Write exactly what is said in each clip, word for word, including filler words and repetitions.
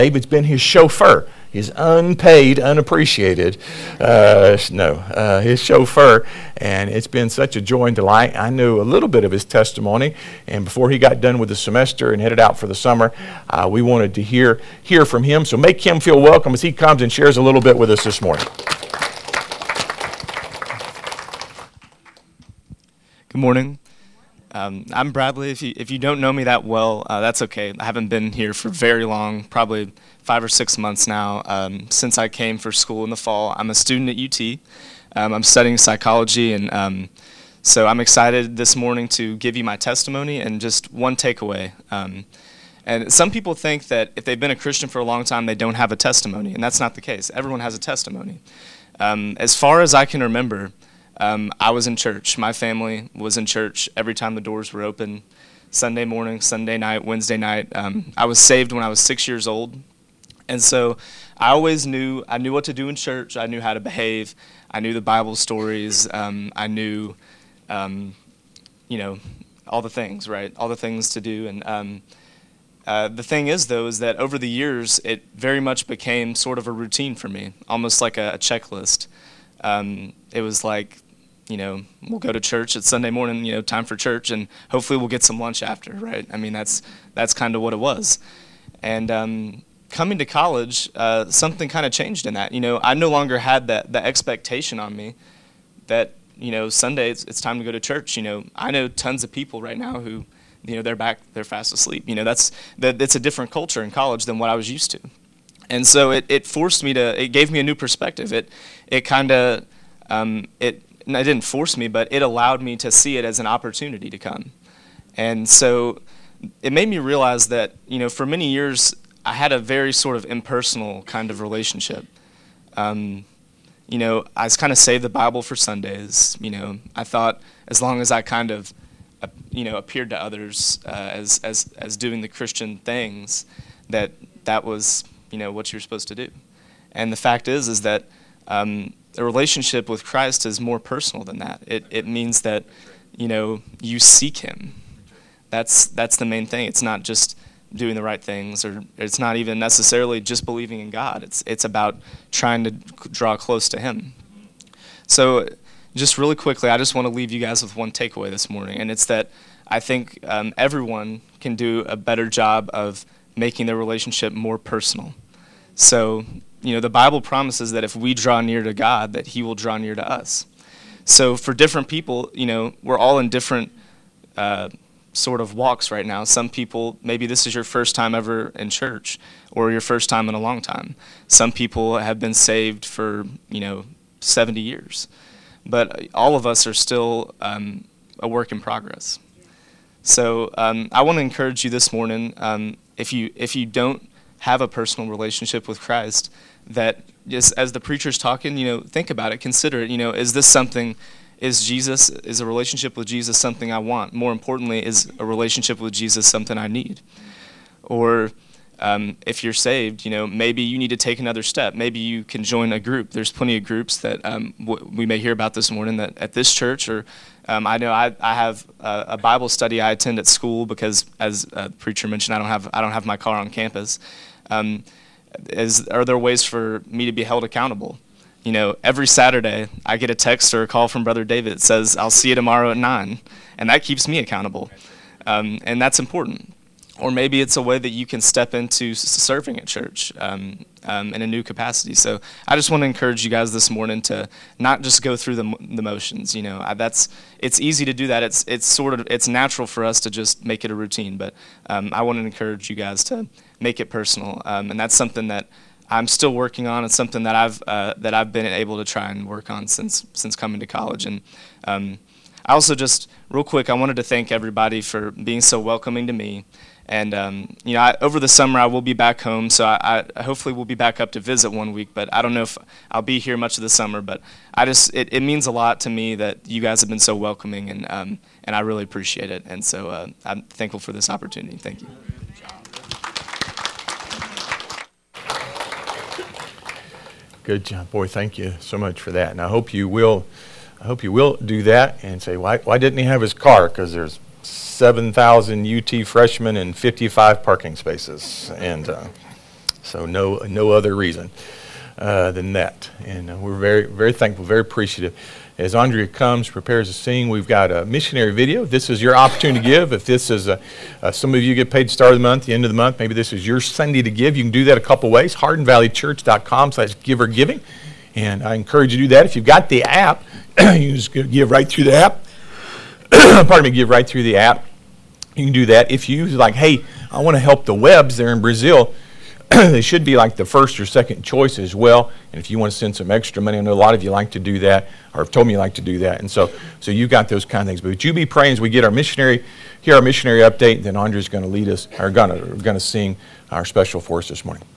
David's been his chauffeur, his unpaid, unappreciated, uh, no, uh, his chauffeur, and it's been such a joy and delight. I knew a little bit of his testimony, and before he got done with the semester and headed out for the summer, uh, we wanted to hear hear from him. So make him feel welcome as he comes and shares a little bit with us this morning. Good morning. Um, I'm Bradley. If you, if you don't know me that well, uh, that's okay. I haven't been here for very long, probably five or six months now, um, since I came for school in the fall. I'm a student at U T. Um, I'm studying psychology, and um, so I'm excited this morning to give you my testimony and just one takeaway. Um, and some people think that if they've been a Christian for a long time, they don't have a testimony, and that's not the case. Everyone has a testimony. Um, as far as I can remember, Um, I was in church. My family was in church every time the doors were open, Sunday morning, Sunday night, Wednesday night. Um, I was saved when I was six years old, and so I always knew, I knew what to do in church. I knew how to behave. I knew the Bible stories. Um, I knew, um, you know, all the things, right? All the things to do. And um, uh, the thing is, though, is that over the years, it very much became sort of a routine for me, almost like a, a checklist. Um, it was like, you know, we'll go to church. It's Sunday morning, you know, time for church, and hopefully we'll get some lunch after, right? I mean, that's that's kind of what it was. And um, coming to college, uh, something kind of changed in that. You know, I no longer had that the expectation on me that, you know, Sunday it's, it's time to go to church. You know, I know tons of people right now who, you know, they're back, they're fast asleep. You know, that's that it's a different culture in college than what I was used to. And so it, it forced me to, it gave me a new perspective. It it kind of, um, it, And it didn't force me, but it allowed me to see it as an opportunity to come. And so it made me realize that, you know, for many years, I had a very sort of impersonal kind of relationship. Um, you know, I was kind of saved the Bible for Sundays. You know, I thought as long as I kind of, uh, you know, appeared to others uh, as, as, as doing the Christian things, that that was, you know, what you're supposed to do. And the fact is, is that, um, a relationship with Christ is more personal than that. It it means that, you know, you seek him. That's that's the main thing. It's not just doing the right things, or it's not even necessarily just believing in God. It's it's about trying to draw close to him. So just really quickly, I just want to leave you guys with one takeaway this morning, and it's that I think um, everyone can do a better job of making their relationship more personal. So, you know, the Bible promises that if we draw near to God, that he will draw near to us. So for different people, you know, we're all in different uh, sort of walks right now. Some people, maybe this is your first time ever in church, or your first time in a long time. Some people have been saved for, you know, seventy years. But all of us are still um, a work in progress. So um, I want to encourage you this morning, um, if you if you don't have a personal relationship with Christ, that just as the preacher's talking, you know, think about it, consider it. You know, is this something, is Jesus, is a relationship with Jesus something I want? More importantly, is a relationship with Jesus something I need? Or um, if you're saved, you know, maybe you need to take another step. Maybe you can join a group. There's plenty of groups that um, w- we may hear about this morning that at this church, or um, I know I, I have a, a Bible study I attend at school because, as uh, the preacher mentioned, I don't have I don't have my car on campus. Um, is are there ways for me to be held accountable? You know, every Saturday I get a text or a call from Brother David that says, "I'll see you tomorrow at nine," and that keeps me accountable, um, and that's important. Or maybe it's a way that you can step into serving at church um, um, in a new capacity. So I just want to encourage you guys this morning to not just go through the, the motions. You know, I, that's it's easy to do that. It's it's sort of it's natural for us to just make it a routine. But um, I want to encourage you guys to make it personal, um, and that's something that I'm still working on. It's something that I've uh, that I've been able to try and work on since since coming to college. And um, I also just real quick, I wanted to thank everybody for being so welcoming to me. And, um, you know, I, over the summer I will be back home, so I, I hopefully we'll be back up to visit one week, but I don't know if I'll be here much of the summer, but I just, it, it means a lot to me that you guys have been so welcoming, and um, and I really appreciate it, and so uh, I'm thankful for this opportunity. Thank you. Good job, boy, thank you so much for that, and I hope you will, I hope you will do that and say, why, why didn't he have his car? Because there's seven thousand U T freshmen and fifty-five parking spaces. And uh, So no no other reason uh, than that. And uh, we're very, very thankful, very appreciative. As Andrea comes, prepares to sing, we've got a missionary video. This is your opportunity to give. If this is, a, uh, some of you get paid start of the month, the end of the month, maybe this is your Sunday to give. You can do that a couple ways, hardin valley church dot com slash giver giving. And I encourage you to do that. If you've got the app, you can just give right through the app. Pardon me, give right through the app. You can do that. If you like, hey, I want to help the Webbs there in Brazil, they should be like the first or second choice as well. And if you want to send some extra money, I know a lot of you like to do that, or have told me you like to do that. And so, so you got those kind of things. But would you be praying as we get our missionary, hear our missionary update, then Andrea's going to lead us, or going to, going to sing our special for us this morning.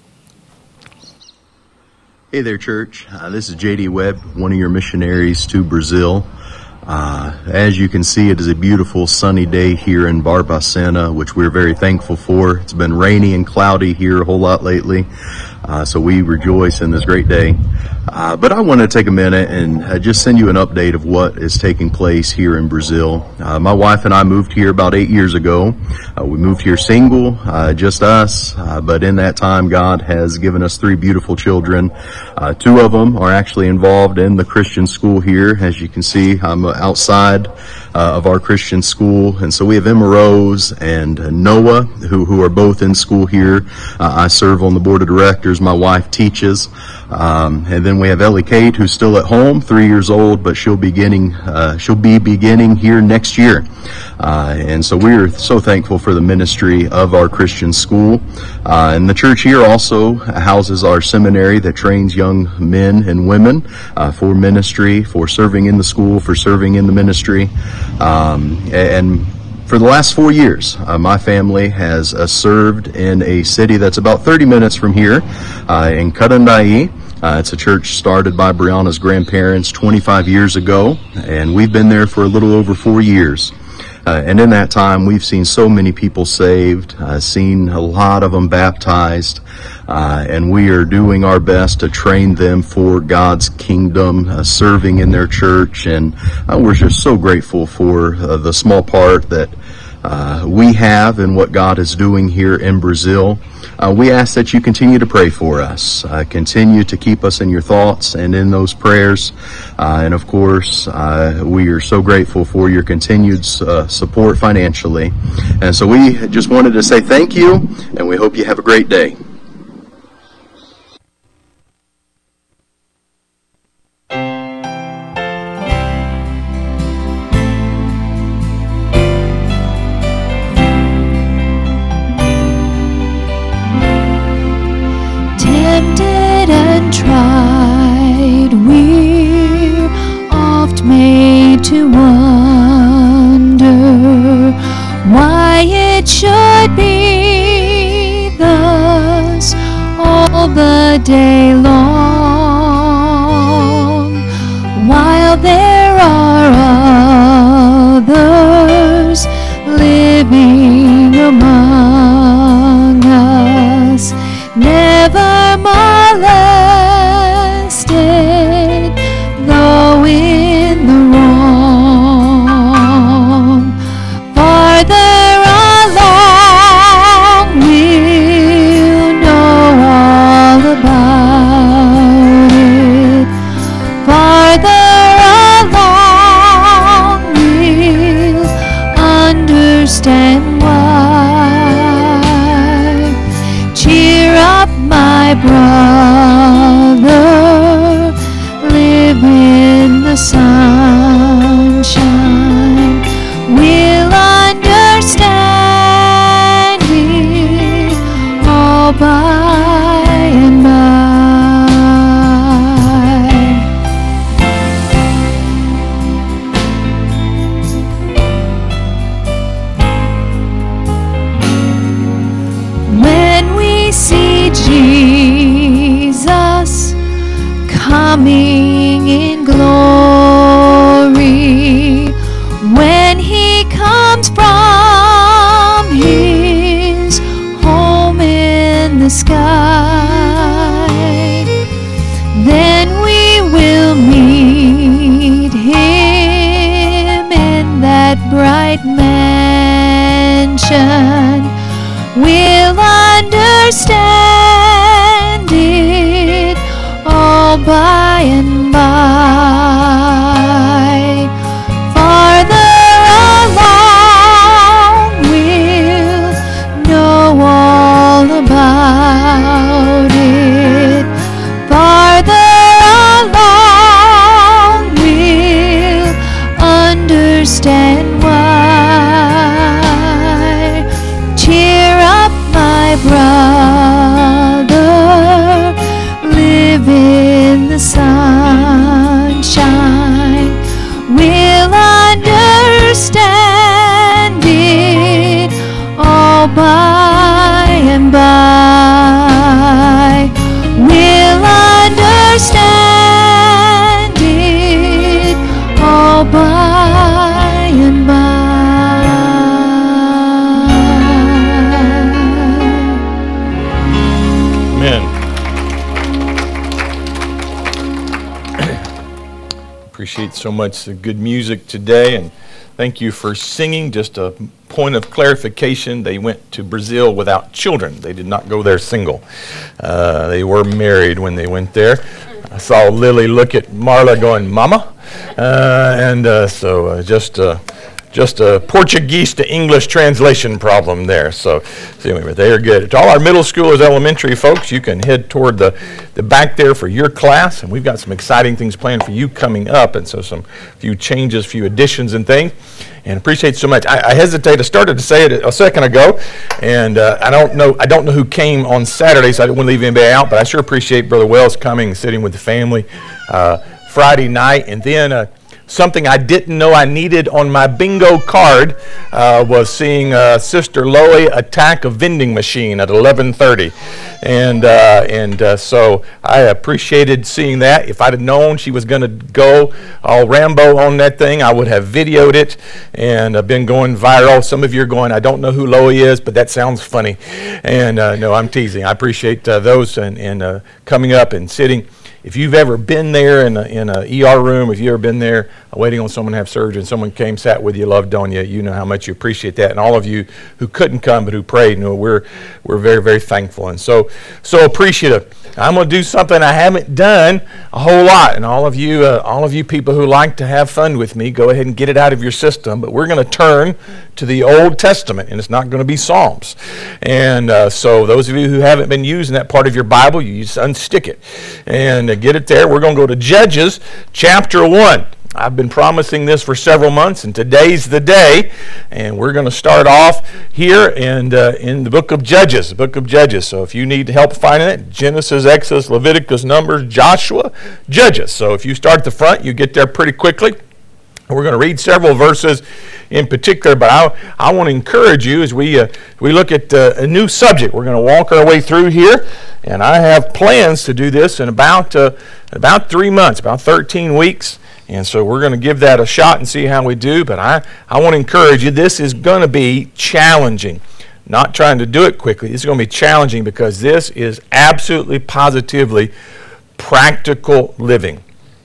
Hey there, church. Uh, this is J D Webb, one of your missionaries to Brazil. Uh, as you can see, it is a beautiful sunny day here in Barbacena, which we're very thankful for. It's been rainy and cloudy here a whole lot lately, uh, so we rejoice in this great day. Uh, but I want to take a minute and uh, just send you an update of what is taking place here in Brazil. Uh, my wife and I moved here about eight years ago. Uh, we moved here single, uh, just us, uh, but in that time God has given us three beautiful children. Uh, two of them are actually involved in the Christian school here. As you can see, I'm outside uh, of our Christian school, and so we have Emma Rose and uh, Noah, who, who are both in school here. Uh, I serve on the board of directors. My wife teaches. Um, and then we have Ellie Kate, who's still at home, three years old, but she'll beginning, uh, she'll be beginning here next year. Uh, and so we're so thankful for the ministry of our Christian school. Uh, and the church here also houses our seminary that trains young men and women uh, for ministry, for serving in the school, for serving in the ministry. Um, and For the last four years, uh, my family has uh, served in a city that's about thirty minutes from here, uh, in Carandai. Uh, it's a church started by Brianna's grandparents twenty-five years ago, and we've been there for a little over four years. Uh, and in that time, we've seen so many people saved, uh, seen a lot of them baptized, uh, and we are doing our best to train them for God's kingdom, uh, serving in their church. And uh, we're just so grateful for uh, the small part that uh, we have in what God is doing here in Brazil. Uh, we ask that you continue to pray for us, uh, continue to keep us in your thoughts and in those prayers. Uh, and of course, uh, we are so grateful for your continued uh, support financially. And so we just wanted to say thank you, and we hope you have a great day. Tried, we're oft made to wonder why it should be thus all the day long, while there are others living among us, never molested, though in the wrong. Farther along, we'll know all about it. Farther along, we'll understand why. Cheer up, my brother, live in the sunshine. We'll understand it all by and by. When we see Jesus coming in glory, when he comes from his home in the sky, then we will meet him in that bright mansion. We'll understand Appreciate so much the good music today, and thank you for singing. Just a point of clarification, they went to Brazil without children. They did not go there single. Uh, they were married when they went there. I saw Lily look at Marla going, Mama? Uh, and uh, so uh, just... Uh, Just a Portuguese to English translation problem there. So, so anyway, they are good. To all our middle schoolers, elementary folks, you can head toward the, the back there for your class, and we've got some exciting things planned for you coming up, and so some few changes, few additions and things. And appreciate so much. I, I hesitate. I started to say it a second ago, and uh, I don't know. I don't know who came on Saturday, so I didn't want to leave anybody out. But I sure appreciate Brother Wells coming, sitting with the family uh, Friday night, and then. Uh, Something I didn't know I needed on my bingo card uh, was seeing uh, Sister Loie attack a vending machine at eleven thirty. And uh, and uh, so I appreciated seeing that. If I'd have known she was going to go all Rambo on that thing, I would have videoed it and uh, been going viral. Some of you are going, I don't know who Loie is, but that sounds funny. And uh, no, I'm teasing. I appreciate uh, those and, and uh, coming up and sitting. If you've ever been there in a, in a E R room, if you've ever been there waiting on someone to have surgery and someone came, sat with you, loved on you, you know how much you appreciate that. And all of you who couldn't come but who prayed, you know, we're we're very, very thankful and so so appreciative. I'm going to do something I haven't done a whole lot. And all of you, uh, all of you people who like to have fun with me, go ahead and get it out of your system. But we're going to turn to the Old Testament, and it's not going to be Psalms. And uh, so those of you who haven't been using that part of your Bible, you just unstick it and uh, get it there. We're going to go to Judges chapter one. I've been promising this for several months, and today's the day, and we're going to start off here and uh, in the book of Judges, the book of Judges. So if you need help finding it, Genesis, Exodus, Leviticus, Numbers, Joshua, Judges. So if you start at the front, you get there pretty quickly. We're going to read several verses in particular, but I, I want to encourage you as we uh, we look at uh, a new subject. We're going to walk our way through here, and I have plans to do this in about uh, about three months, about thirteen weeks. And so we're going to give that a shot and see how we do. But I, I want to encourage you, this is going to be challenging. Not trying to do it quickly. It's going to be challenging because this is absolutely, positively practical living.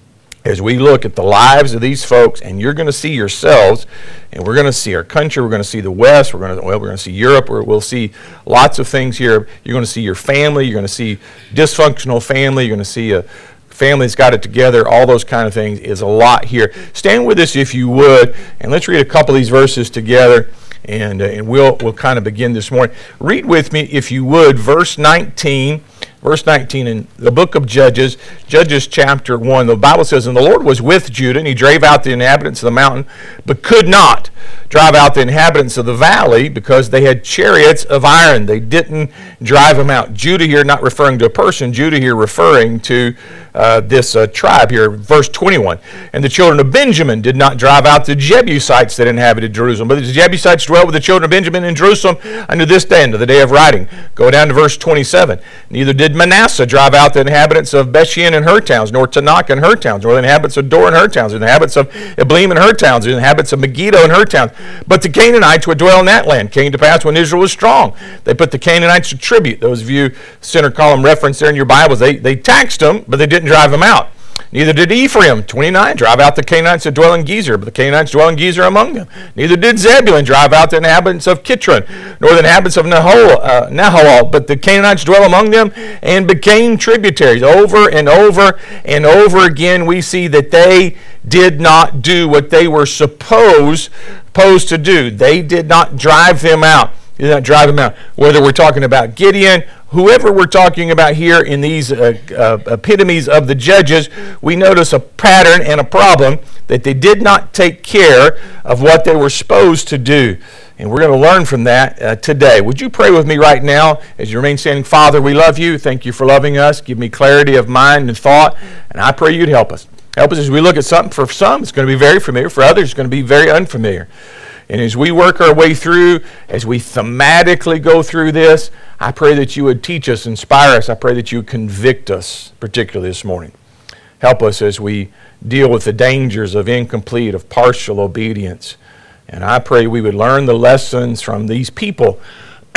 As we look at the lives of these folks, and you're going to see yourselves, and we're going to see our country, we're going to see the West, we're going to, well, we're going to see Europe, we're, we'll see lots of things here. You're going to see your family, you're going to see dysfunctional family, you're going to see a family's got it together, all those kind of things is a lot here. Stand with us if you would, and let's read a couple of these verses together, and, uh, and we'll, we'll kind of begin this morning. Read with me, if you would, verse nineteen. Verse nineteen in the book of Judges, Judges chapter one. The Bible says, and the Lord was with Judah, and he drave out the inhabitants of the mountain, but could not drive out the inhabitants of the valley because they had chariots of iron. They didn't drive them out. Judah here not referring to a person, Judah here referring to uh, this uh, tribe here. Verse twenty-one, and the children of Benjamin did not drive out the Jebusites that inhabited Jerusalem, but the Jebusites dwell with the children of Benjamin in Jerusalem unto this day, unto the day of writing. Go down to verse twenty-seven. Neither did Manasseh drive out the inhabitants of Bethshean and her towns, nor Tanakh and her towns, nor the inhabitants of Dor and her towns, nor the inhabitants of Eblim and her towns, nor the inhabitants of Megiddo and her towns. But the Canaanites would dwell in that land. Came to pass when Israel was strong, they put the Canaanites to tribute. Those of you center column reference there in your Bibles, they, they taxed them, but they didn't drive them out. Neither did Ephraim, twenty-nine, drive out the Canaanites that dwell in Gezer, but the Canaanites dwell in Gezer among them. Neither did Zebulun drive out the inhabitants of Kitron, nor the inhabitants of Nahol, uh, Nahalal, but the Canaanites dwell among them and became tributaries. Over and over and over again, we see that they did not do what they were supposed, supposed to do. They did not drive them out. They did not drive them out. Whether we're talking about Gideon, whoever we're talking about here in these uh, uh, epitomes of the Judges, we notice a pattern and a problem that they did not take care of what they were supposed to do. And we're going to learn from that uh, today. Would you pray with me right now as you remain standing? Father, we love you. Thank you for loving us. Give me clarity of mind and thought. And I pray you'd help us. Help us as we look at something. For some, it's going to be very familiar. For others, it's going to be very unfamiliar. And as we work our way through, as we thematically go through this, I pray that you would teach us, inspire us. I pray that you would convict us, particularly this morning. Help us as we deal with the dangers of incomplete, of partial obedience. And I pray we would learn the lessons from these people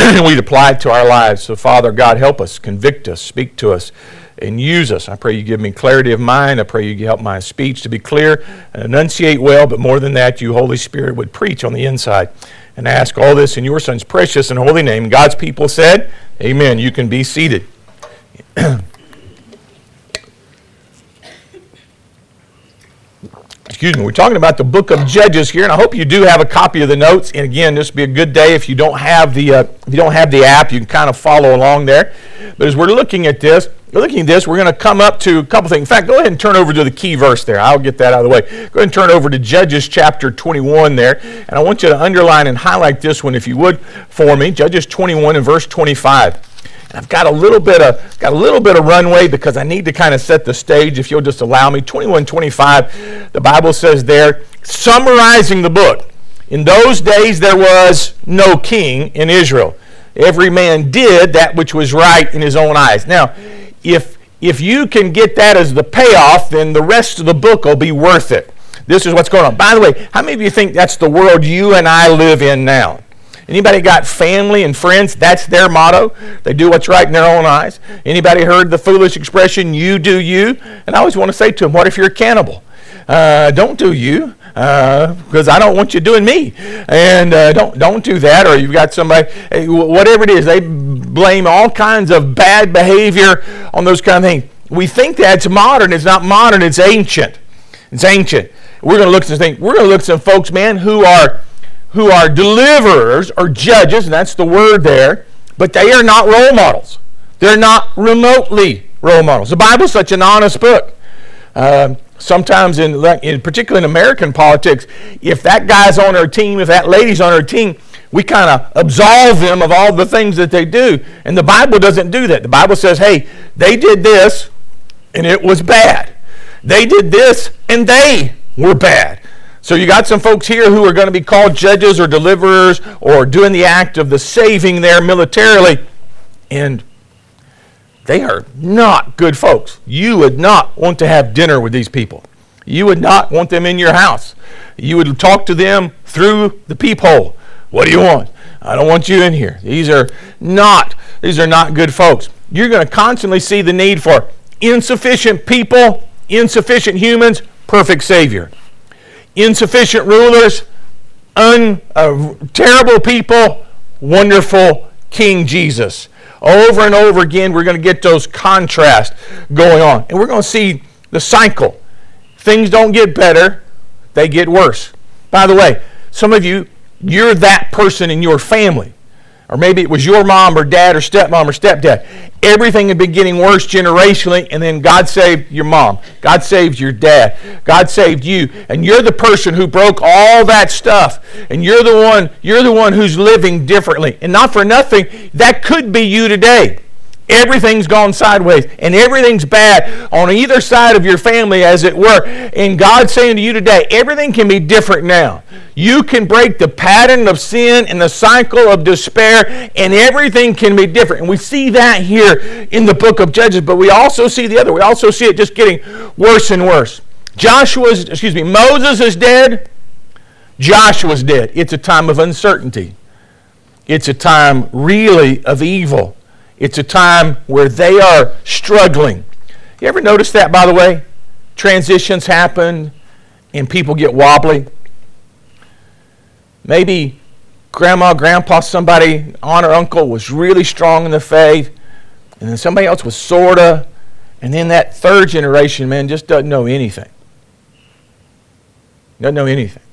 we'd apply it to our lives. So, Father God, help us, convict us, speak to us, and use us. I pray you give me clarity of mind. I pray you help my speech to be clear and enunciate well, but more than that, you, Holy Spirit, would preach on the inside. And I ask all this in your Son's precious and holy name. God's people said, amen. You can be seated. Excuse me, we're talking about the book of Judges here, and I hope you do have a copy of the notes. And again, this would be a good day if you don't have the uh, if you don't have the app, you can kind of follow along there. But as we're looking at this, we're looking at this, we're going to come up to a couple things. In fact, go ahead and turn over to the key verse there. I'll get that out of the way. Go ahead and turn over to Judges chapter twenty-one there, and I want you to underline and highlight this one if you would for me. Judges twenty-one and verse twenty-five. I've got a little bit of got a little bit of runway because I need to kind of set the stage, if you'll just allow me. twenty-one twenty-five, the Bible says there, summarizing the book, in those days there was no king in Israel. Every man did that which was right in his own eyes. Now, if if you can get that as the payoff, then the rest of the book will be worth it. This is what's going on. By the way, how many of you think that's the world you and I live in now? Anybody got family and friends? That's their motto. They do what's right in their own eyes. Anybody heard the foolish expression, you do you? And I always want to say to them, what if you're a cannibal? Uh, don't do you, because uh, I don't want you doing me. And uh, don't don't do that. Or you've got somebody, whatever it is, they blame all kinds of bad behavior on those kind of things. We think that's modern. It's not modern. It's ancient. It's ancient. We're going to look at some things. We're going to look at some folks, man, who are who are deliverers or judges, and that's the word there, but they are not role models. They're not remotely role models. The Bible's such an honest book. Um, sometimes, in, in particularly in American politics, if that guy's on our team, if that lady's on our team, we kind of absolve them of all the things that they do. And the Bible doesn't do that. The Bible says, hey, they did this, and it was bad. They did this, and they were bad. So you got some folks here who are going to be called judges or deliverers or doing the act of the saving there militarily, and they are not good folks. You would not want to have dinner with these people. You would not want them in your house. You would talk to them through the peephole. What do you want? I don't want you in here. These are not, these are not good folks. You're going to constantly see the need for insufficient people, insufficient humans, perfect Savior. Insufficient rulers, un, uh, terrible people, wonderful King Jesus. Over and over again, we're going to get those contrasts going on. And we're going to see the cycle. Things don't get better, they get worse. By the way, some of you, you're that person in your family. Or maybe it was your mom or dad or stepmom or stepdad. Everything had been getting worse generationally, and then God saved your mom. God saved your dad. God saved you. And you're the person who broke all that stuff. And you're the one, you're the one who's living differently. And not for nothing, that could be you today. Everything's gone sideways, and everything's bad on either side of your family, as it were. And God's saying to you today, everything can be different now. You can break the pattern of sin and the cycle of despair, and everything can be different. And we see that here in the book of Judges, but we also see the other. We also see it just getting worse and worse. Joshua's, excuse me, Moses is dead. Joshua's dead. It's a time of uncertainty. It's a time really of evil. It's a time where they are struggling. You ever notice that, by the way? Transitions happen and people get wobbly. Maybe grandma, grandpa, somebody, aunt or uncle was really strong in the faith, and then somebody else was sort of, and then that third generation, man, just doesn't know anything. Doesn't know anything.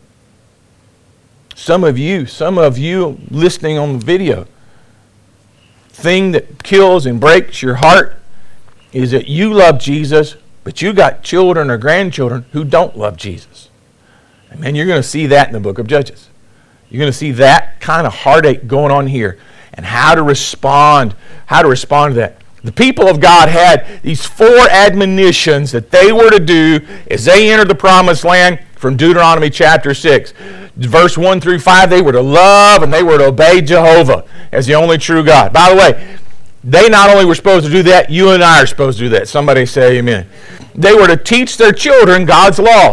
Some of you, some of you listening on the video, thing that kills and breaks your heart is that you love Jesus, but you got children or grandchildren who don't love Jesus. And man, you're going to see that in the book of Judges. You're going to see that kind of heartache going on here, and how to respond, how to respond to that. The people of God had these four admonitions that they were to do as they entered the promised land from Deuteronomy chapter six. Verse one through five, they were to love and they were to obey Jehovah as the only true God. By the way, they not only were supposed to do that, you and I are supposed to do that. Somebody say amen. They were to teach their children God's laws.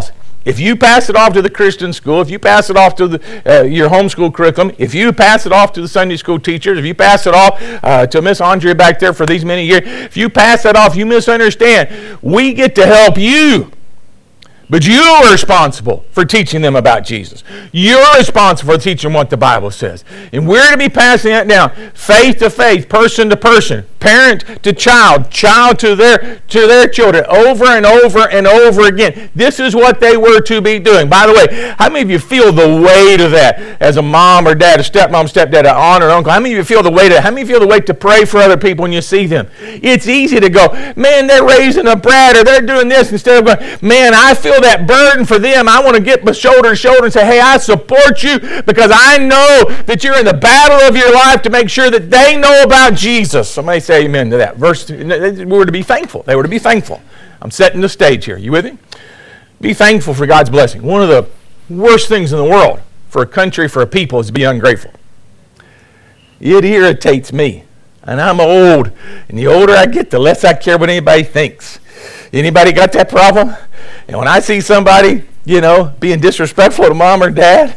If you pass it off to the Christian school, if you pass it off to the, uh, your homeschool curriculum, if you pass it off to the Sunday school teachers, if you pass it off uh, to Miss Andrea back there for these many years, if you pass that off, you misunderstand. We get to help you. But you are responsible for teaching them about Jesus. You're responsible for teaching them what the Bible says. And we're to be passing that down, faith to faith, person to person, parent to child, child to their to their children, over and over and over again. This is what they were to be doing. By the way, how many of you feel the weight of that as a mom or dad, a stepmom, stepdad, an aunt or uncle? How many of you feel the weight of that? How many of you feel the weight to pray for other people when you see them? It's easy to go, man, they're raising a brat or they're doing this, instead of going, man, I feel that burden for them. I want to get my shoulder to shoulder and say, hey, I support you because I know that you're in the battle of your life to make sure that they know about Jesus. Somebody say amen to that. Verse, we were to be thankful. They were to be thankful. I'm setting the stage here. You with me? Be thankful for God's blessing. One of the worst things in the world for a country, for a people, is to be ungrateful. It irritates me. And I'm old. And the older I get, the less I care what anybody thinks. Anybody got that problem? And when I see somebody, you know, being disrespectful to mom or dad,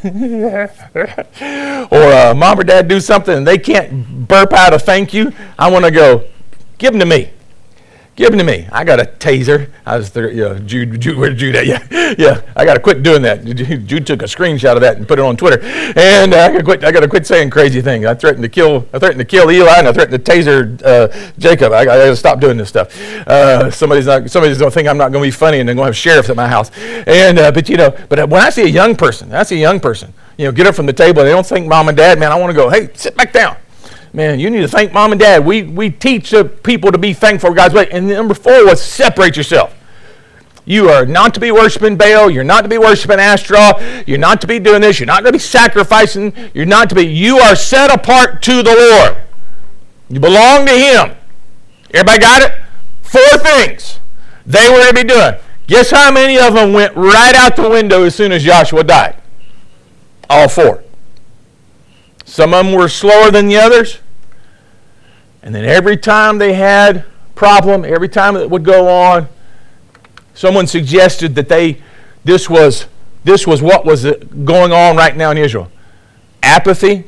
or uh, mom or dad do something and they can't burp out a thank you, I want to go, give them to me. Give them to me. I got a taser. I was there, you know, Jude, Jude, where did Jude at? Yeah, yeah. I got to quit doing that. Jude, Jude took a screenshot of that and put it on Twitter. And uh, I got to quit. I got to quit saying crazy things. I threatened to kill. I threatened to kill Eli, and I threatened to taser uh, Jacob. I, I got to stop doing this stuff. Uh, somebody's not. Somebody's going to think I'm not going to be funny, and they're going to have sheriffs at my house. And uh, but you know, but when I see a young person, I see a young person, you know, get up from the table, and they don't thank mom and dad. Man, I want to go. Hey, sit back down. Man, you need to thank mom and dad. We we teach the people to be thankful for God's way. And number four was separate yourself. You are not to be worshiping Baal. You're not to be worshiping Ashtaroth. You're not to be doing this. You're not to be sacrificing. You're not to be. You are set apart to the Lord. You belong to Him. Everybody got it? Four things they were to be doing. Guess how many of them went right out the window as soon as Joshua died? All four. Some of them were slower than the others. And then every time they had a problem, every time it would go on, someone suggested that they this was this was what was going on right now in Israel. Apathy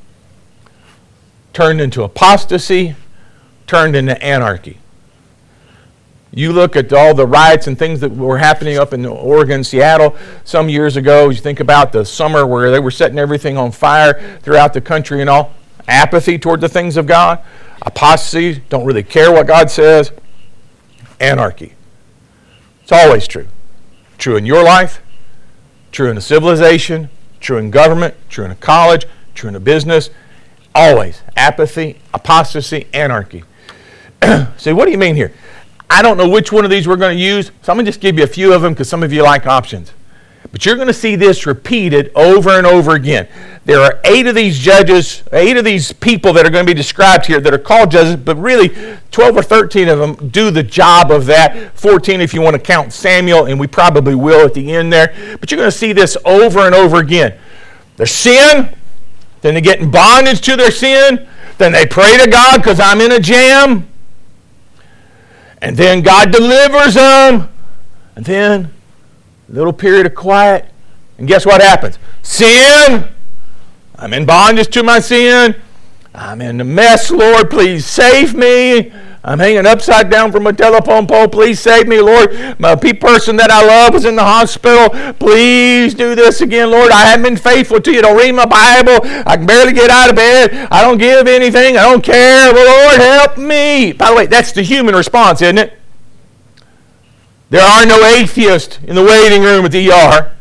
turned into apostasy, turned into anarchy. You look at all the riots and things that were happening up in Oregon, Seattle some years ago. You think about the summer where they were setting everything on fire throughout the country and all. Apathy toward the things of God. Apostasy, don't really care what God says. Anarchy. It's always true. True in your life, true in a civilization, true in government, true in a college, true in a business. Always. Apathy, apostasy, anarchy. See, what do you mean here? I don't know which one of these we're going to use, so I'm going to just give you a few of them because some of you like options. But you're going to see this repeated over and over again. There are eight of these judges, eight of these people that are going to be described here that are called judges, but really twelve or thirteen of them do the job of that. fourteen if you want to count Samuel, and we probably will at the end there. But you're going to see this over and over again. Their sin, then they get in bondage to their sin, then they pray to God because I'm in a jam, and then God delivers them, and then a little period of quiet, and guess what happens? Sin! I'm in bondage to my sin. I'm in a mess, Lord. Please save me. I'm hanging upside down from a telephone pole. Please save me, Lord. My person that I love was in the hospital. Please do this again, Lord. I haven't been faithful to you. Don't read my Bible. I can barely get out of bed. I don't give anything. I don't care. Well, Lord, help me. By the way, that's the human response, isn't it? There are no atheists in the waiting room at the E R.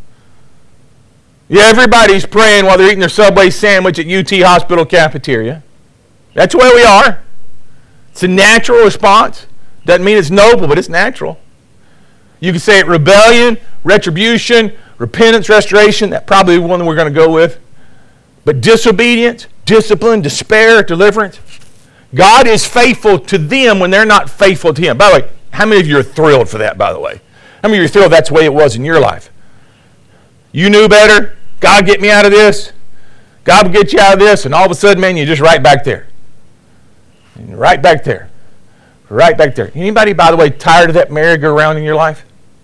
Yeah, everybody's praying while they're eating their Subway sandwich at U T Hospital cafeteria. That's where we are. It's a natural response. Doesn't mean it's noble, but it's natural. You can say it rebellion, retribution, repentance, restoration. That's probably one that we're going to go with. But disobedience, discipline, despair, deliverance. God is faithful to them when they're not faithful to Him. By the way, how many of you are thrilled for that, by the way? How many of you are thrilled that's the way it was in your life? You knew better. God, get me out of this. God will get you out of this. And all of a sudden, man, you're just right back there. And right back there. Right back there. Anybody, by the way, tired of that merry-go-round in your life?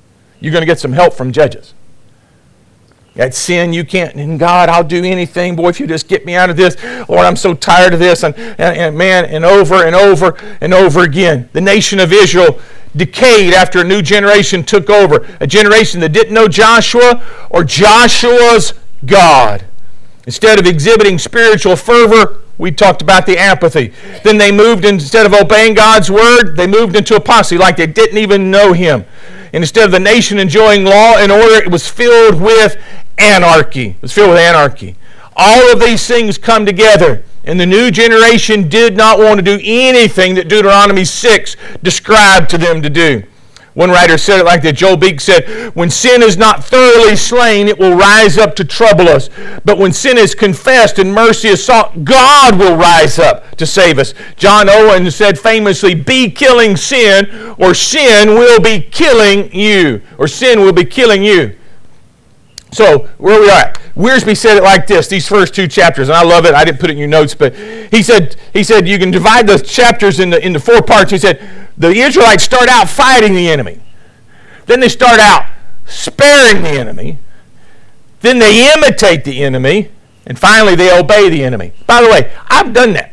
you're going to get some help from Judges. That sin, you can't, and God, I'll do anything. Boy, if you just get me out of this. Lord, I'm so tired of this. And, and, and man, and over and over and over again. The nation of Israel decayed after a new generation took over. A generation that didn't know Joshua or Joshua's God. Instead of exhibiting spiritual fervor, we talked about the apathy. Then they moved, instead of obeying God's word, they moved into apostasy, like they didn't even know him. And instead of the nation enjoying law and order, it was filled with anarchy. It was filled with anarchy. All of these things come together, and the new generation did not want to do anything that Deuteronomy six described to them to do. One writer said it like that. Joel Beek said, when sin is not thoroughly slain, it will rise up to trouble us. But when sin is confessed and mercy is sought, God will rise up to save us. John Owen said famously, be killing sin, or sin will be killing you. Or sin will be killing you. So, where we are at. Wiersbe said it like this, these first two chapters, and I love it. I didn't put it in your notes, but he said, he said you can divide the chapters into, into four parts. He said, the Israelites start out fighting the enemy. Then they start out sparing the enemy. Then they imitate the enemy. And finally, they obey the enemy. By the way, I've done that.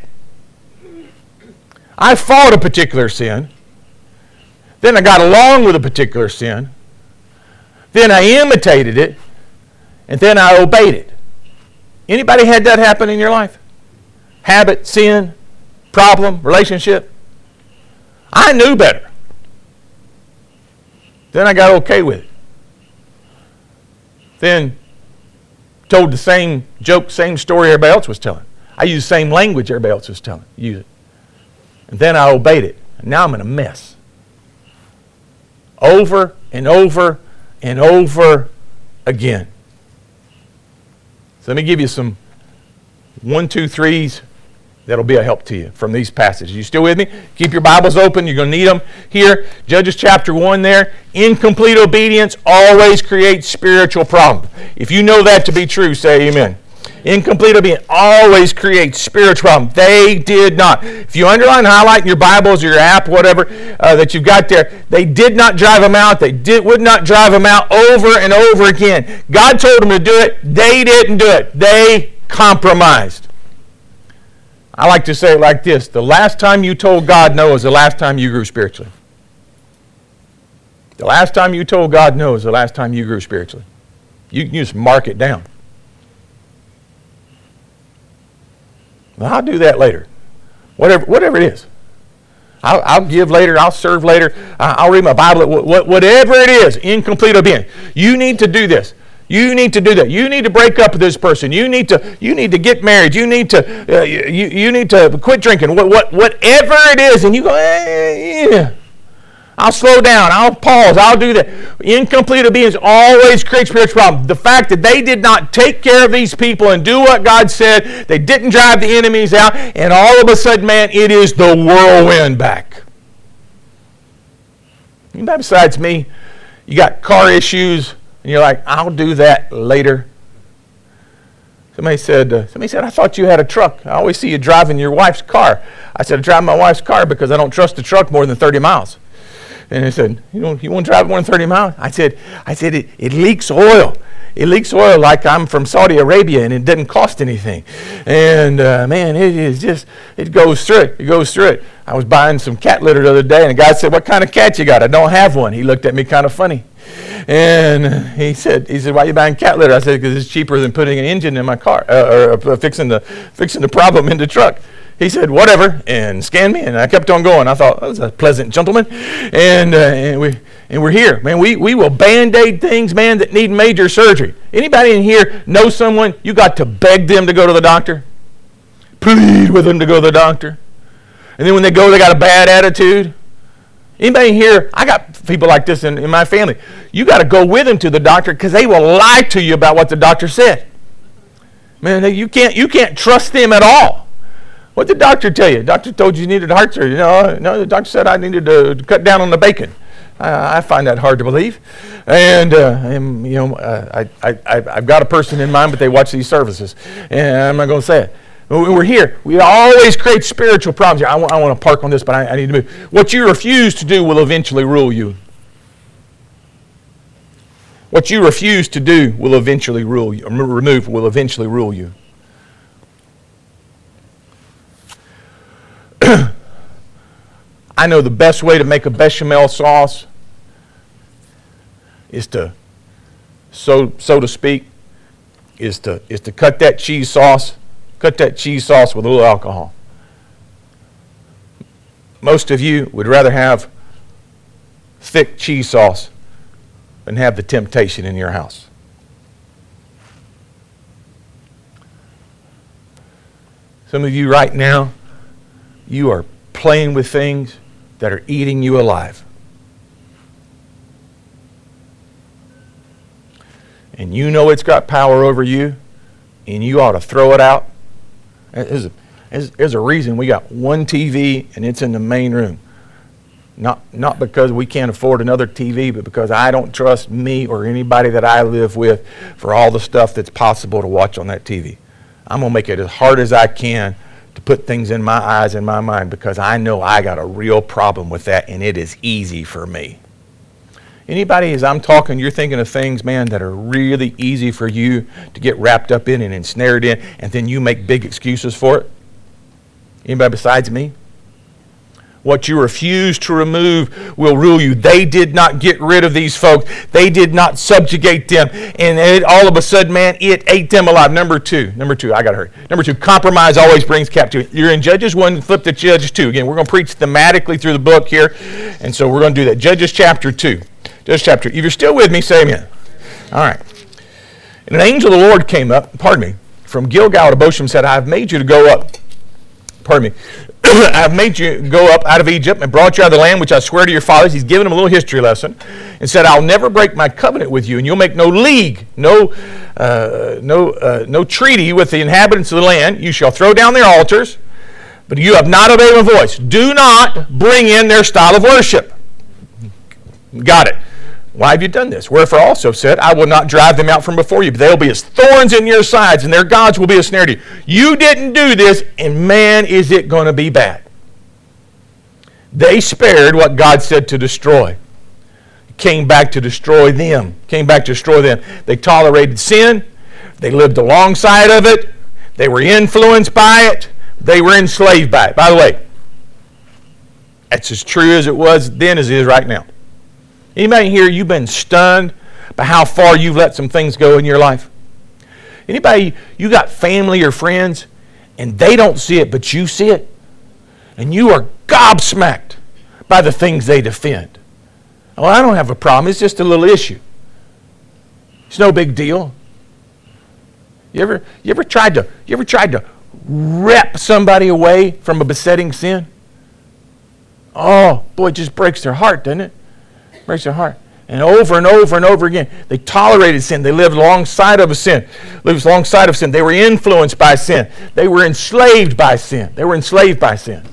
I fought a particular sin. Then I got along with a particular sin. Then I imitated it. And then I obeyed it. Anybody had that happen in your life? Habit, sin, problem, relationship? I knew better. Then I got okay with it. Then told the same joke, same story everybody else was telling. I used the same language everybody else was telling. Use it. And then I obeyed it. And now I'm in a mess. Over and over and over again. So let me give you some one, two, threes that'll be a help to you from these passages. You still with me? Keep your Bibles open. You're going to need them here. Judges chapter one there. Incomplete obedience always creates spiritual problems. If you know that to be true, say amen. Incomplete obedience always creates spiritual problems. They did not. If you underline, highlight in your Bibles or your app, whatever uh, that you've got there, they did not drive them out. They did would not drive them out over and over again. God told them to do it. They didn't do it. They compromised. I like to say it like this. The last time you told God no is the last time you grew spiritually. The last time you told God no is the last time you grew spiritually. You can just mark it down. Well, I'll do that later. Whatever, whatever it is. I'll, I'll give later. I'll serve later. I'll read my Bible. Whatever it is, incomplete obedience. You need to do this. You need to do that. You need to break up with this person. You need to. You need to get married. You need to. Uh, you, you need to quit drinking. What, what, whatever it is, and you go, eh, yeah. I'll slow down. I'll pause. I'll do that. Incomplete obedience always creates spiritual problems. The fact that they did not take care of these people and do what God said, they didn't drive the enemies out, and all of a sudden, man, it is the whirlwind back. Anybody besides me, you got car issues, and you're like, I'll do that later. Somebody said, uh, somebody said, I thought you had a truck. I always see you driving your wife's car. I said, I drive my wife's car because I don't trust the truck more than thirty miles. And they said, you don't, you won't drive more than thirty miles? I said, I said it, it leaks oil. It leaks oil like I'm from Saudi Arabia and it didn't cost anything. And uh, man, it is just, it goes through it. It goes through it. I was buying some cat litter the other day and a guy said, what kind of cat you got? I don't have one. He looked at me kind of funny. And he said, he said, why are you buying cat litter? I said, because it's cheaper than putting an engine in my car, uh, or uh, fixing the fixing the problem in the truck. He said, whatever, and scanned me, and I kept on going. I thought, that was a pleasant gentleman. And, uh, and, we, and we're here. Man, we, we will Band-Aid things, man, that need major surgery. Anybody in here know someone, you got to beg them to go to the doctor? Plead with them to go to the doctor. And then when they go, they got a bad attitude. Anybody in here, I got people like this in, in my family. You got to go with them to the doctor because they will lie to you about what the doctor said. Man, you can't, you can't trust them at all. What did the doctor tell you? The doctor told you you needed heart surgery. No, no, the doctor said I needed to cut down on the bacon. I, I find that hard to believe. And, uh, and you know, uh, I, I, I've got a person in mind, but they watch these services. And I'm not going to say it. We're here. We always create spiritual problems here. I, w- I want to park on this, but I, I need to move. What you refuse to do will eventually rule you. What you refuse to do will eventually rule you, or remove will eventually rule you. I know the best way to make a bechamel sauce is to, so so to speak, is to is to cut that cheese sauce, cut that cheese sauce with a little alcohol. Most of you would rather have thick cheese sauce than have the temptation in your house. Some of you right now, you are playing with things that are eating you alive. And you know it's got power over you, and you ought to throw it out. There's a, there's, there's a reason we got one T V and it's in the main room. Not, not because we can't afford another T V, but because I don't trust me or anybody that I live with for all the stuff that's possible to watch on that T V. I'm going to make it as hard as I can to put things in my eyes and my mind, because I know I got a real problem with that, and it is easy for me. Anybody, as I'm talking, you're thinking of things, man, that are really easy for you to get wrapped up in and ensnared in, and then you make big excuses for it? Anybody besides me? What you refuse to remove will rule you. They did not get rid of these folks. They did not subjugate them. And it, all of a sudden, man, it ate them alive. Number two. Number two. I got to hurry. Number two. Compromise always brings captivity. You're in Judges one. Flip to Judges two. Again, we're going to preach thematically through the book here. And so we're going to do that. Judges chapter two. Judges chapter two. If you're still with me, say amen. All right. And an angel of the Lord came up, pardon me, from Gilgal to Bochum, said, I have made you to go up. Pardon me. I have made you go up out of Egypt and brought you out of the land which I swear to your fathers. He's given them a little history lesson and said, I'll never break my covenant with you, and you'll make no league, no uh, no uh, no treaty with the inhabitants of the land. You shall throw down their altars, but you have not obeyed my voice. Do not bring in their style of worship. Got it. Why have you done this? Wherefore also said, I will not drive them out from before you, but they'll be as thorns in your sides, and their gods will be a snare to you. You didn't do this, and man, is it going to be bad. They spared what God said to destroy. Came back to destroy them. Came back to destroy them. They tolerated sin. They lived alongside of it. They were influenced by it. They were enslaved by it. By the way, that's as true as it was then as it is right now. Anybody here, you've been stunned by how far you've let some things go in your life? Anybody, you got family or friends, and they don't see it, but you see it? And you are gobsmacked by the things they defend. Oh, I don't have a problem. It's just a little issue. It's no big deal. You ever, you ever tried to, you ever tried to rep somebody away from a besetting sin? Oh, boy, it just breaks their heart, doesn't it? Breaks their heart. And over and over and over again, they tolerated sin. They lived alongside of a sin. Lived alongside of sin. They were influenced by sin. They were enslaved by sin. They were enslaved by sin.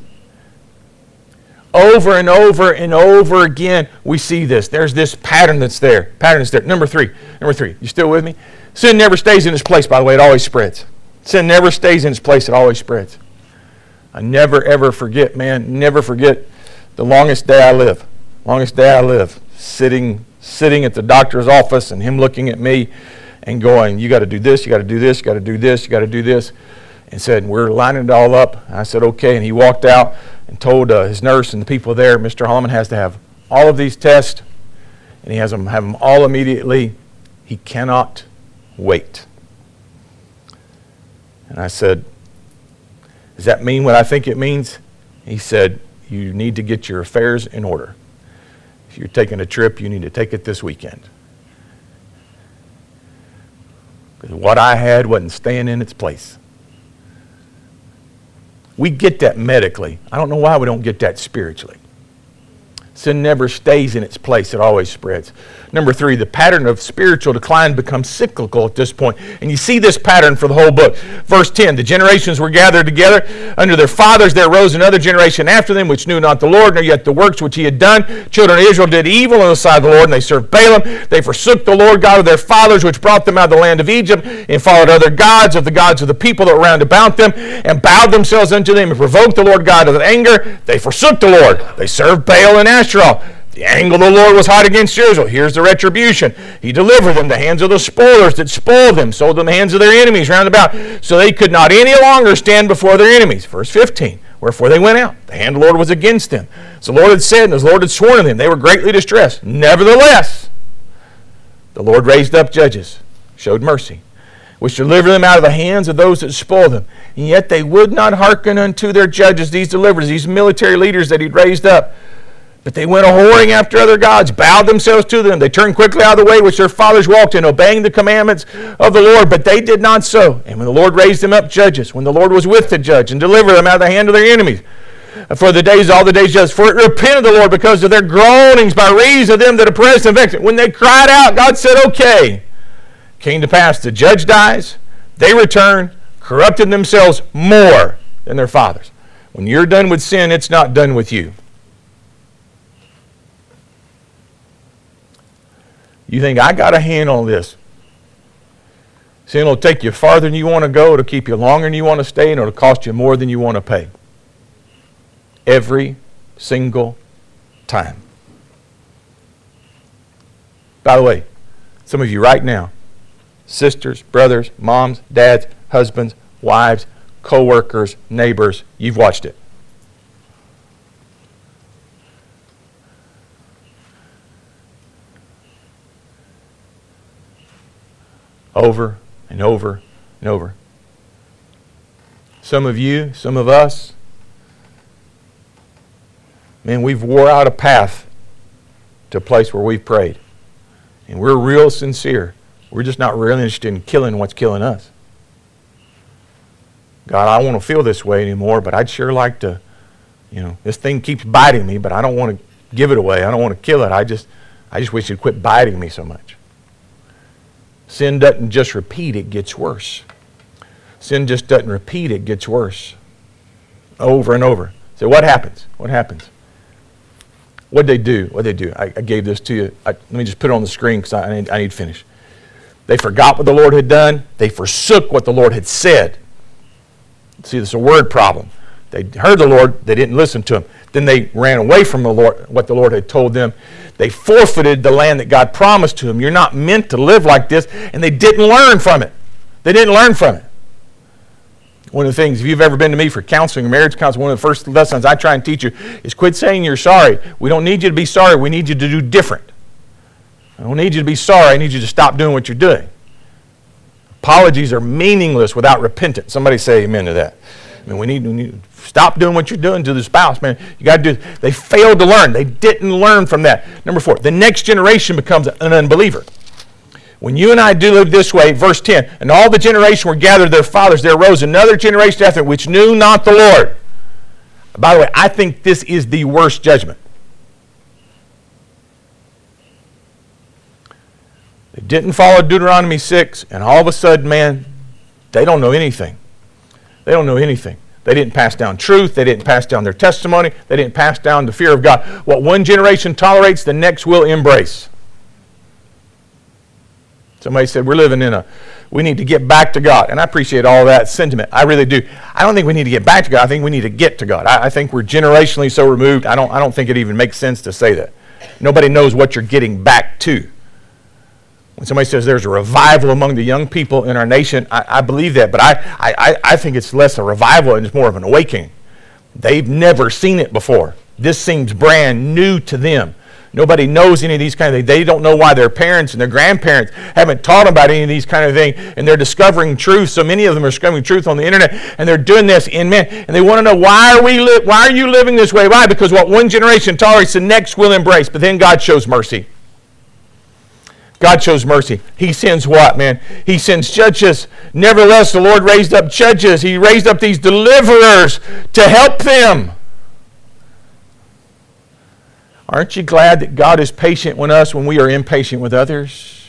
Over and over and over again, we see this. There's this pattern that's there. Pattern that's there. Number three. Number three. You still with me? Sin never stays in its place, by the way. It always spreads. Sin never stays in its place. It always spreads. I never, ever forget, man, never forget the longest day I live. Longest day I live, sitting sitting at the doctor's office and him looking at me and going, you got to do this, you got to do this, you got to do this, you got to do this, and said, we're lining it all up. I said, okay, and he walked out and told uh, his nurse and the people there, Mister Holloman has to have all of these tests, and he has them have them all immediately. He cannot wait. And I said, does that mean what I think it means? He said, you need to get your affairs in order. If you're taking a trip, you need to take it this weekend. Because what I had wasn't staying in its place. We get that medically. I don't know why we don't get that spiritually. Sin never stays in its place. It always spreads. Number three, the pattern of spiritual decline becomes cyclical at this point. And you see this pattern for the whole book. Verse ten, the generations were gathered together. Under their fathers there arose another generation after them, which knew not the Lord, nor yet the works which he had done. Children of Israel did evil in the sight of the Lord, and they served Balaam. They forsook the Lord God of their fathers, which brought them out of the land of Egypt, and followed other gods of the gods of the people that were round about them, and bowed themselves unto them, and provoked the Lord God of anger. They forsook the Lord. They served Baal and Asherah. The anger of the Lord was hot against Israel. Here's the retribution. He delivered them the hands of the spoilers that spoiled them, sold them the hands of their enemies round about, so they could not any longer stand before their enemies. Verse fifteen, wherefore they went out. The hand of the Lord was against them. As the Lord had said, and as the Lord had sworn to them, they were greatly distressed. Nevertheless, the Lord raised up judges, showed mercy, which delivered them out of the hands of those that spoiled them. And yet they would not hearken unto their judges, these deliverers, these military leaders that he'd raised up. But they went a-whoring after other gods, bowed themselves to them. They turned quickly out of the way which their fathers walked in, obeying the commandments of the Lord. But they did not so. And when the Lord raised them up judges, when the Lord was with the judge, and delivered them out of the hand of their enemies, for the days, all the days judged, for it repented the Lord because of their groanings by reason of them that oppressed and vexed. When they cried out, God said, okay. Came to pass, the judge dies, they return, corrupted themselves more than their fathers. When you're done with sin, it's not done with you. You think, I got a handle on this. Sin will take you farther than you want to go. It'll keep you longer than you want to stay, and it'll cost you more than you want to pay. Every single time. By the way, some of you right now, sisters, brothers, moms, dads, husbands, wives, co-workers, neighbors, you've watched it. Over and over and over. Some of you, some of us, man, we've wore out a path to a place where we've prayed. And we're real sincere. We're just not really interested in killing what's killing us. God, I don't want to feel this way anymore, but I'd sure like to, you know, this thing keeps biting me, but I don't want to give it away. I don't want to kill it. I just, I just wish it'd quit biting me so much. Sin doesn't just repeat, it gets worse. Sin just doesn't repeat, it gets worse. Over and over. So what happens? What happens? What'd they do? What'd they do? I, I gave this to you. I, let me just put it on the screen because I, I, need, I need to finish. They forgot what the Lord had done. They forsook what the Lord had said. See, this is a word problem. They heard the Lord, they didn't listen to him. Then they ran away from the Lord, what the Lord had told them. They forfeited the land that God promised to them. You're not meant to live like this, and they didn't learn from it. They didn't learn from it. One of the things, if you've ever been to me for counseling or marriage counseling, one of the first lessons I try and teach you is quit saying you're sorry. We don't need you to be sorry. We need you to do different. I don't need you to be sorry. I need you to stop doing what you're doing. Apologies are meaningless without repentance. Somebody say amen to that. I mean, we need, we need to stop doing what you're doing to the spouse, man. You got to do. They failed to learn. They didn't learn from that. Number four, the next generation becomes an unbeliever. When you and I do live this way, verse ten, and all the generation were gathered their fathers, there arose another generation after them which knew not the Lord. By the way, I think this is the worst judgment. They didn't follow Deuteronomy six, and all of a sudden, man, they don't know anything. They don't know anything. They didn't pass down truth. They didn't pass down their testimony. They didn't pass down the fear of God. What one generation tolerates, the next will embrace. Somebody said, we're living in a, we need to get back to God. And I appreciate all that sentiment. I really do. I don't think we need to get back to God. I think we need to get to God. I, I think we're generationally so removed, I don't, I don't think it even makes sense to say that. Nobody knows what you're getting back to. When somebody says there's a revival among the young people in our nation, I, I believe that, but I, I, I think it's less a revival and it's more of an awakening. They've never seen it before. This seems brand new to them. Nobody knows any of these kind of things. They don't know why their parents and their grandparents haven't taught them about any of these kind of things, and they're discovering truth. So many of them are discovering truth on the internet, and they're doing this in men, and they want to know, why are we li- why are you living this way? Why? Because what one generation tolerates, the next will embrace. But then God shows mercy. God shows mercy. He sends what, man? He sends judges. Nevertheless, the Lord raised up judges. He raised up these deliverers to help them. Aren't you glad that God is patient with us when we are impatient with others?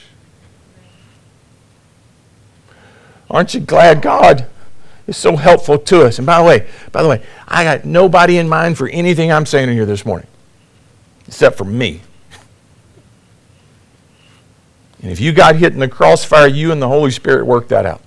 Aren't you glad God is so helpful to us? And by the way, by the way, I got nobody in mind for anything I'm saying here this morning, except for me. And if you got hit in the crossfire, you and the Holy Spirit work that out.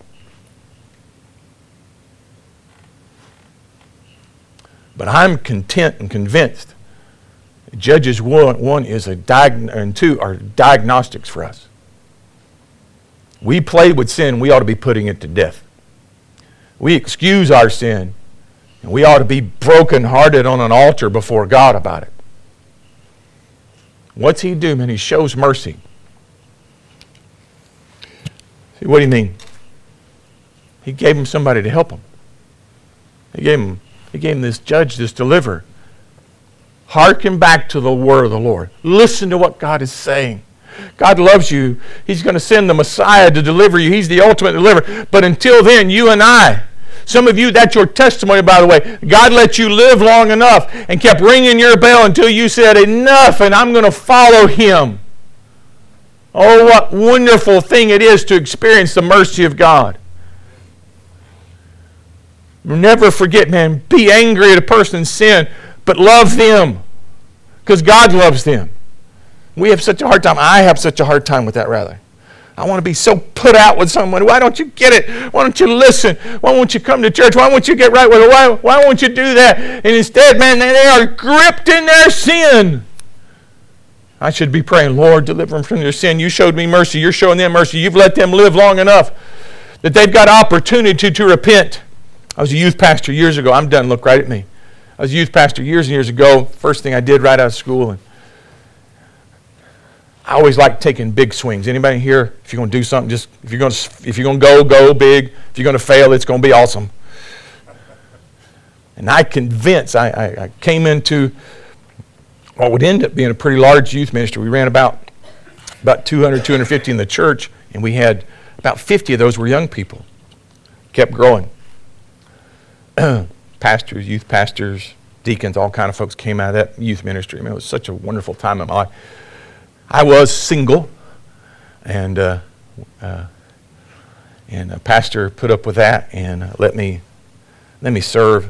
But I'm content and convinced Judges one, one is a diag- and two are diagnostics for us. We play with sin, we ought to be putting it to death. We excuse our sin, and we ought to be brokenhearted on an altar before God about it. What's he do, man? He shows mercy. See, what do you mean? He gave him somebody to help him. He gave him, he gave him this judge, this deliverer. Hearken back to the word of the Lord. Listen to what God is saying. God loves you. He's going to send the Messiah to deliver you. He's the ultimate deliverer. But until then, you and I, some of you, that's your testimony, by the way. God let you live long enough and kept ringing your bell until you said, enough, and I'm going to follow him. Oh, what wonderful thing it is to experience the mercy of God. Never forget, man, be angry at a person's sin, but love them because God loves them. We have such a hard time. I have such a hard time with that, rather. I want to be so put out with someone. Why don't you get it? Why don't you listen? Why won't you come to church? Why won't you get right with it? Why, why won't you do that? And instead, man, they are gripped in their sin. I should be praying, Lord, deliver them from their sin. You showed me mercy. You're showing them mercy. You've let them live long enough that they've got opportunity to repent. I was a youth pastor years ago. I'm done. Look right at me. I was a youth pastor years and years ago. First thing I did right out of school. And I always like taking big swings. Anybody here, if you're going to do something, just if you're going to if you're going to go, go big. If you're going to fail, it's going to be awesome. And I convinced, I, I, I came into what would end up being a pretty large youth ministry. We ran about about two hundred, two hundred fifty in the church, and we had about fifty of those were young people. Kept growing. Pastors, youth pastors, deacons, all kind of folks came out of that youth ministry. I mean, it was such a wonderful time in my life. I was single, and uh, uh, and a pastor put up with that and uh, let me let me serve.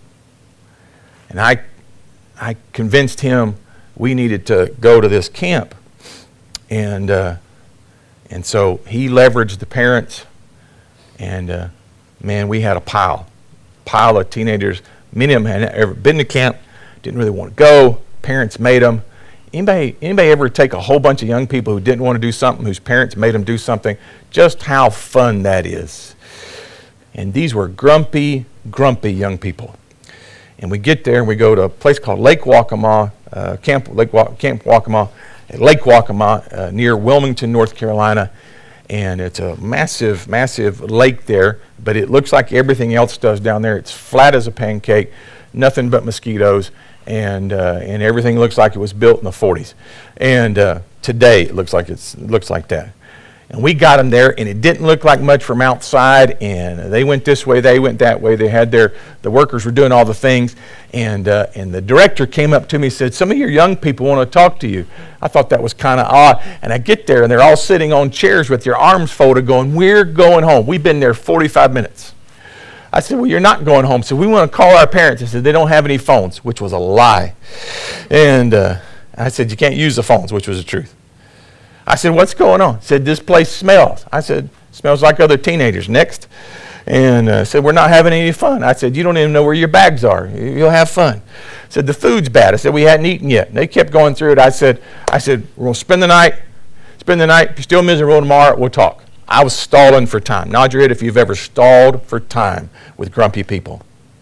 And I I convinced him we needed to go to this camp, and uh, and so he leveraged the parents, and uh, man, we had a pile, pile of teenagers. Many of them had never been to camp, didn't really want to go. Parents made them. Anybody, anybody ever take a whole bunch of young people who didn't want to do something, whose parents made them do something? Just how fun that is. And these were grumpy, grumpy young people. And we get there and we go to a place called Lake Waccamaw, uh, Camp Lake Wa- Camp Waccamaw, at Lake Waccamaw uh, near Wilmington, North Carolina. And it's a massive, massive lake there, but it looks like everything else does down there. It's flat as a pancake, nothing but mosquitoes. And uh, and everything looks like it was built in the forties. And uh, today it looks like it's it looks like that. And we got them there, and it didn't look like much from outside. And they went this way, they went that way. They had their the workers were doing all the things. And uh, and the director came up to me and said, "Some of your young people want to talk to you." I thought that was kind of odd. And I get there, and they're all sitting on chairs with their arms folded, going, "We're going home. We've been there forty-five minutes." I said, well, you're not going home. So we want to call our parents. I said, they don't have any phones, which was a lie. And uh, I said, you can't use the phones, which was the truth. I said, what's going on? He said, this place smells. I said, smells like other teenagers. Next. And uh, said, we're not having any fun. I said, you don't even know where your bags are. You'll have fun. I said, the food's bad. I said, we hadn't eaten yet. And they kept going through it. I said, I said, we're going to spend the night. Spend the night. If you're still miserable tomorrow, we'll talk. I was stalling for time. Nod your head if you've ever stalled for time with grumpy people.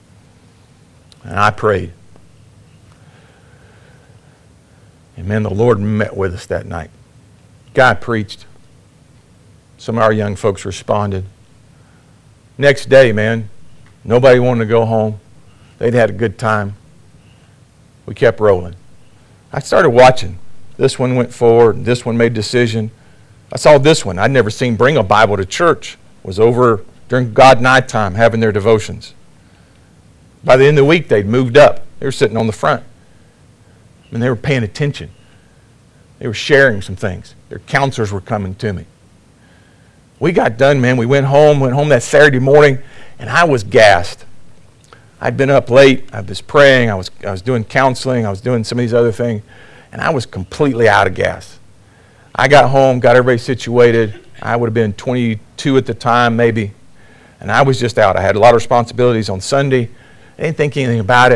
And I prayed. And man, the Lord met with us that night. God preached. Some of our young folks responded. Next day, man, nobody wanted to go home. They'd had a good time. We kept rolling. I started watching. This one went forward, and this one made a decision. I saw this one. I'd never seen bring a Bible to church. Was over during God night time having their devotions. By the end of the week, they'd moved up. They were sitting on the front. And they were paying attention. They were sharing some things. Their counselors were coming to me. We got done, man. We went home, went home that Saturday morning, and I was gassed. I'd been up late. I was praying. I was, I was doing counseling. I was doing some of these other things. And I was completely out of gas. I got home, got everybody situated. I would have been twenty-two at the time, maybe. And I was just out. I had a lot of responsibilities on Sunday. I didn't think anything about it.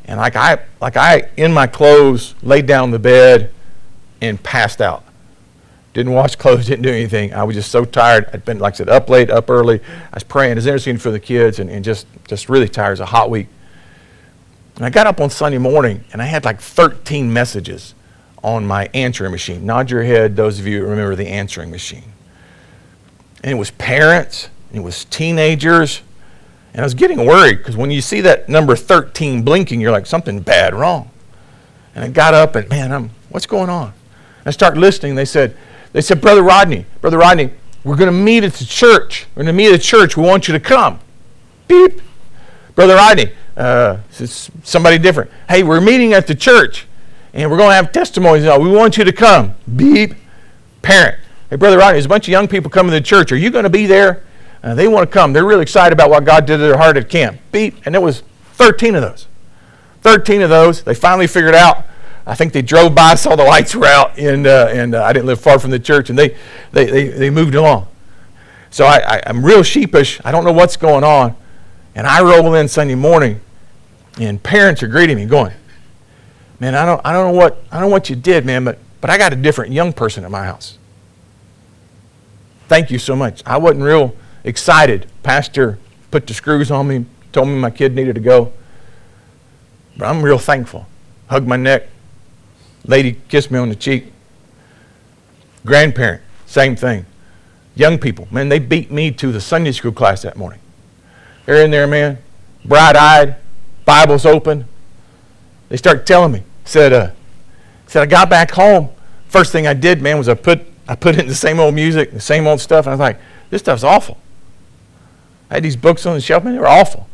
And like I, like I, in my clothes, laid down in the bed and passed out. Didn't wash clothes, didn't do anything. I was just so tired. I'd been, like I said, up late, up early. I was praying. I was interceding for the kids and, and just, just really tired. It was a hot week. And I got up on Sunday morning, and I had like thirteen messages on my answering machine. Nod your head, those of you who remember the answering machine. And it was parents, and it was teenagers. And I was getting worried because when you see that number thirteen blinking, you're like, something bad wrong. And I got up and, man, I'm, what's going on? And I start listening. They said, they said, Brother Rodney, Brother Rodney, we're going to meet at the church. We're going to meet at the church. We want you to come. Beep. Brother Rodney, uh, this is somebody different. Hey, we're meeting at the church, and we're going to have testimonies. We want you to come. Beep. Parent. Hey, Brother Rodney, there's a bunch of young people coming to the church. Are you going to be there? Uh, they want to come. They're really excited about what God did to their heart at camp. Beep. And there was thirteen of those. thirteen of those. They finally figured out. I think they drove by, saw the lights were out, and uh, and uh, I didn't live far from the church, and they they, they, they moved along. So I, I, I'm real sheepish. I don't know what's going on. And I roll in Sunday morning, and parents are greeting me going, man, I don't I don't know what I don't know what you did, man, but but I got a different young person at my house. Thank you so much. I wasn't real excited. Pastor put the screws on me, told me my kid needed to go. But I'm real thankful. Hugged my neck. Lady kissed me on the cheek. Grandparent, same thing. Young people, man, they beat me to the Sunday school class that morning. They're in there, man, bright-eyed, Bibles open. They start telling me, said, uh, said I got back home. First thing I did, man, was I put I put in the same old music, the same old stuff, and I was like, this stuff's awful. I had these books on the shelf, man, they were awful.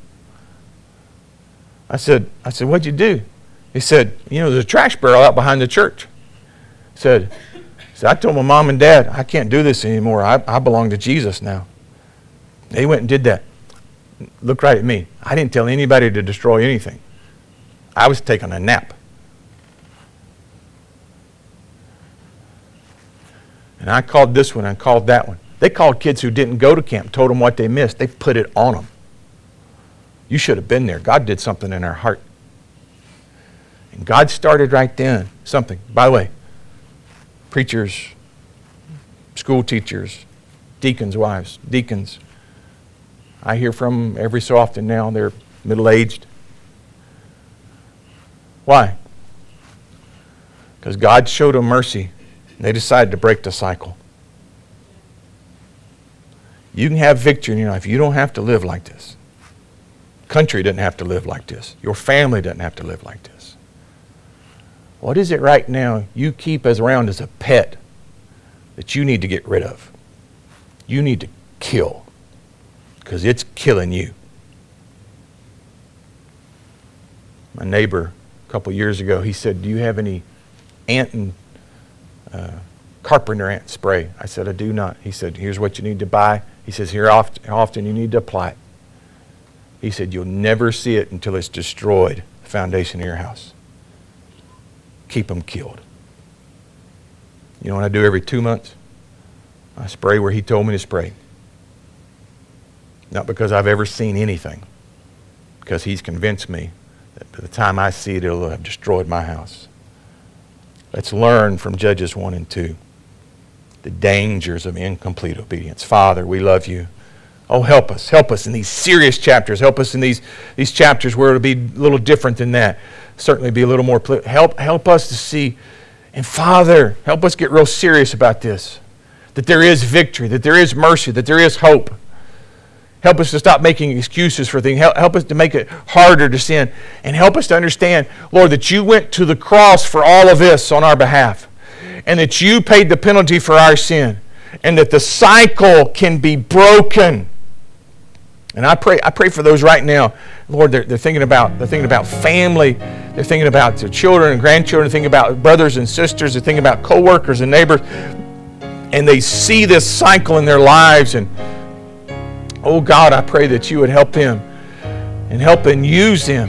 I said, I said, what'd you do? He said, you know, there's a trash barrel out behind the church. He said, said, I told my mom and dad, I can't do this anymore. I, I belong to Jesus now. They went and did that. Look right at me. I didn't tell anybody to destroy anything. I was taking a nap. And I called this one, I called that one. They called kids who didn't go to camp, told them what they missed. They put it on them. You should have been there. God did something in our heart. And God started right then something. By the way, preachers, school teachers, deacons' wives, deacons, I hear from them every so often now. They're middle-aged. Why? Because God showed them mercy. And they decided to break the cycle. You can have victory in your life. You don't have to live like this. Country doesn't have to live like this. Your family doesn't have to live like this. What is it right now you keep as around as a pet that you need to get rid of? You need to kill, because it's killing you. My neighbor a couple years ago, he said, do you have any ant and uh, carpenter ant spray? I said, I do not. He said, here's what you need to buy. He says, here oft, how often you need to apply it. He said, you'll never see it until it's destroyed the foundation of your house. Keep them killed. You know what I do every two months? I spray where he told me to spray. Not because I've ever seen anything, because he's convinced me that by the time I see it, it'll have destroyed my house. Let's learn from Judges one and two the dangers of incomplete obedience. Father, we love you. Oh, help us. Help us in these serious chapters. Help us in these, these chapters where it'll be a little different than that. Certainly be a little more. Pl- help, help us to see. And Father, help us get real serious about this. That there is victory, that there is mercy, that there is hope. Help us to stop making excuses for things. Help, help us to make it harder to sin. And help us to understand, Lord, that you went to the cross for all of this on our behalf. And that you paid the penalty for our sin. And that the cycle can be broken. And I pray I pray for those right now. Lord, they're, they're thinking about they're thinking about family. They're thinking about their children and grandchildren. They're thinking about brothers and sisters. They're thinking about co-workers and neighbors. And they see this cycle in their lives. And oh God, I pray that you would help them and help and use them